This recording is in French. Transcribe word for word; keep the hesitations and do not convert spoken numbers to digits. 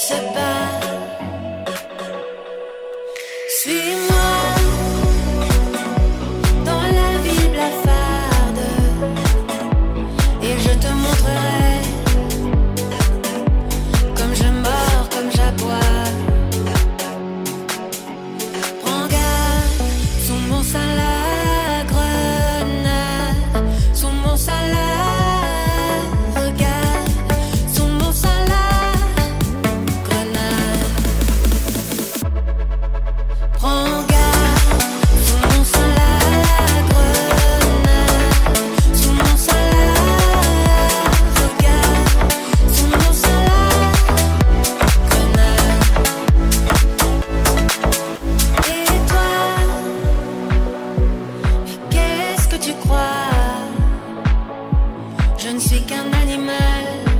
se bat. Suis-moi dans la ville blafarde et je te montrerai comme je mords, comme j'aboie. Prends garde, sous mon sein la grenade, sous mon sein la je ne suis qu'un animal.